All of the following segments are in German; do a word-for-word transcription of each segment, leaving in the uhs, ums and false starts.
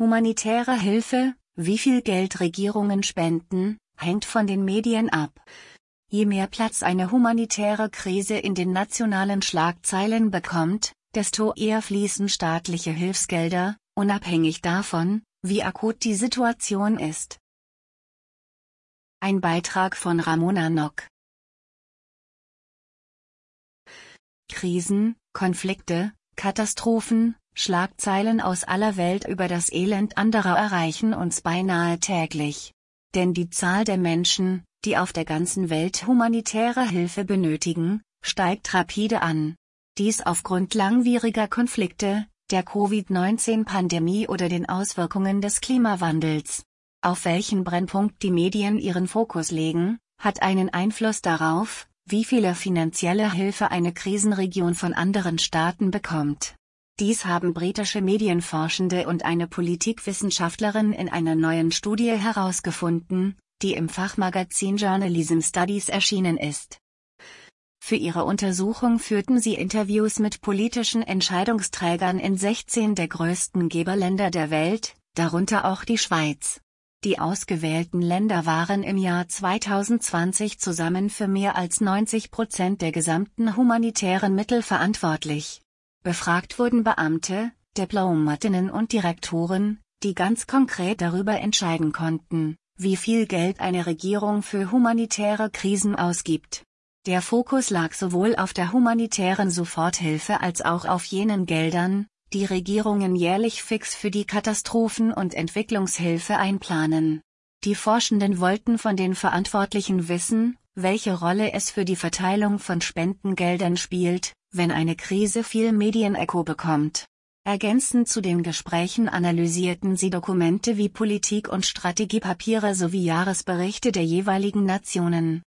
Humanitäre Hilfe, wie viel Geld Regierungen spenden, hängt von den Medien ab. Je mehr Platz eine humanitäre Krise in den nationalen Schlagzeilen bekommt, desto eher fließen staatliche Hilfsgelder, unabhängig davon, wie akut die Situation ist. Ein Beitrag von Ramona Nock. Krisen, Konflikte, Katastrophen, Schlagzeilen aus aller Welt über das Elend anderer erreichen uns beinahe täglich. Denn die Zahl der Menschen, die auf der ganzen Welt humanitäre Hilfe benötigen, steigt rapide an. Dies aufgrund langwieriger Konflikte, der Covid neunzehn Pandemie oder den Auswirkungen des Klimawandels. Auf welchen Brennpunkt die Medien ihren Fokus legen, hat einen Einfluss darauf, wie viele finanzielle Hilfe eine Krisenregion von anderen Staaten bekommt. Dies haben britische Medienforschende und eine Politikwissenschaftlerin in einer neuen Studie herausgefunden, die im Fachmagazin Journalism Studies erschienen ist. Für ihre Untersuchung führten sie Interviews mit politischen Entscheidungsträgern in sechzehn der größten Geberländer der Welt, darunter auch die Schweiz. Die ausgewählten Länder waren im Jahr zweitausendzwanzig zusammen für mehr als neunzig Prozent der gesamten humanitären Mittel verantwortlich. Befragt wurden Beamte, Diplomatinnen und Direktoren, die ganz konkret darüber entscheiden konnten, wie viel Geld eine Regierung für humanitäre Krisen ausgibt. Der Fokus lag sowohl auf der humanitären Soforthilfe als auch auf jenen Geldern, die Regierungen jährlich fix für die Katastrophen- und Entwicklungshilfe einplanen. Die Forschenden wollten von den Verantwortlichen wissen, welche Rolle es für die Verteilung von Spendengeldern spielt, wenn eine Krise viel Medienecho bekommt. Ergänzend zu den Gesprächen analysierten sie Dokumente wie Politik- und Strategiepapiere sowie Jahresberichte der jeweiligen Nationen.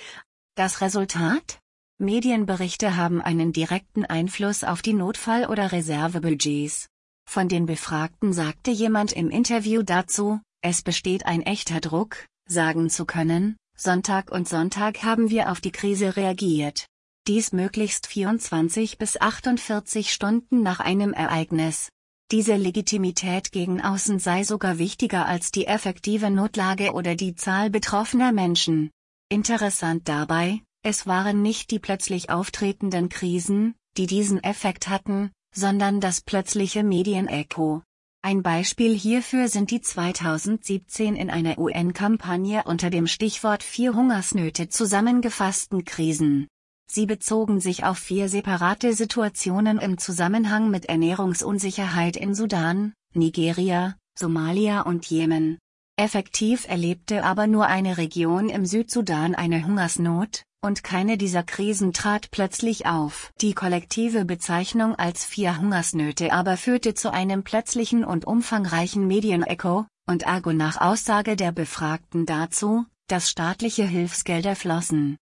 Das Resultat? Medienberichte haben einen direkten Einfluss auf die Notfall- oder Reservebudgets. Von den Befragten sagte jemand im Interview dazu, es besteht ein echter Druck, sagen zu können, Sonntag und Sonntag haben wir auf die Krise reagiert. Dies möglichst vierundzwanzig bis achtundvierzig Stunden nach einem Ereignis. Diese Legitimität gegen außen sei sogar wichtiger als die effektive Notlage oder die Zahl betroffener Menschen. Interessant dabei, es waren nicht die plötzlich auftretenden Krisen, die diesen Effekt hatten, sondern das plötzliche Medienecho. Ein Beispiel hierfür sind die zweitausendsiebzehn in einer U N-Kampagne unter dem Stichwort vier Hungersnöte zusammengefassten Krisen. Sie bezogen sich auf vier separate Situationen im Zusammenhang mit Ernährungsunsicherheit in Sudan, Nigeria, Somalia und Jemen. Effektiv erlebte aber nur eine Region im Südsudan eine Hungersnot, und keine dieser Krisen trat plötzlich auf. Die kollektive Bezeichnung als vier Hungersnöte aber führte zu einem plötzlichen und umfangreichen Medienecho, und ergo nach Aussage der Befragten dazu, dass staatliche Hilfsgelder flossen.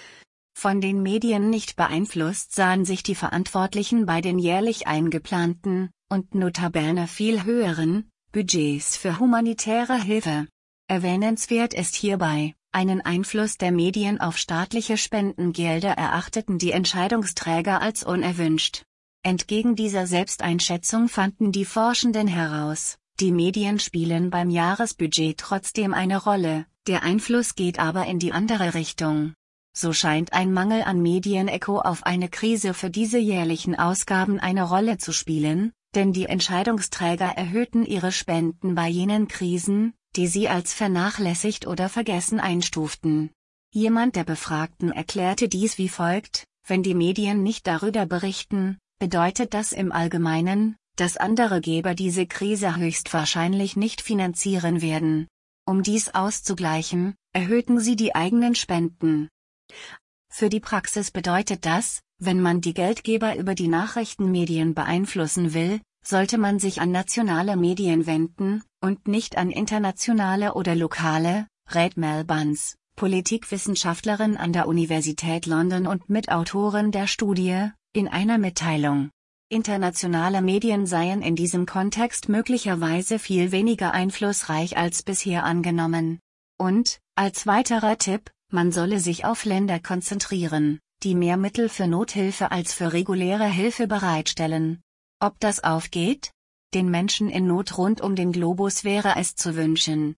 Von den Medien nicht beeinflusst sahen sich die Verantwortlichen bei den jährlich eingeplanten, und notabene viel höheren, Budgets für humanitäre Hilfe. Erwähnenswert ist hierbei, einen Einfluss der Medien auf staatliche Spendengelder erachteten die Entscheidungsträger als unerwünscht. Entgegen dieser Selbsteinschätzung fanden die Forschenden heraus, die Medien spielen beim Jahresbudget trotzdem eine Rolle, der Einfluss geht aber in die andere Richtung. So scheint ein Mangel an Medienecho auf eine Krise für diese jährlichen Ausgaben eine Rolle zu spielen, denn die Entscheidungsträger erhöhten ihre Spenden bei jenen Krisen, die sie als vernachlässigt oder vergessen einstuften. Jemand der Befragten erklärte dies wie folgt: Wenn die Medien nicht darüber berichten, bedeutet das im Allgemeinen, dass andere Geber diese Krise höchstwahrscheinlich nicht finanzieren werden. Um dies auszugleichen, erhöhten sie die eigenen Spenden. Für die Praxis bedeutet das, wenn man die Geldgeber über die Nachrichtenmedien beeinflussen will, sollte man sich an nationale Medien wenden, und nicht an internationale oder lokale, rät Mel Buns, Politikwissenschaftlerin an der Universität London und Mitautorin der Studie, in einer Mitteilung. Internationale Medien seien in diesem Kontext möglicherweise viel weniger einflussreich als bisher angenommen. Und, als weiterer Tipp, man solle sich auf Länder konzentrieren, die mehr Mittel für Nothilfe als für reguläre Hilfe bereitstellen. Ob das aufgeht? Den Menschen in Not rund um den Globus wäre es zu wünschen,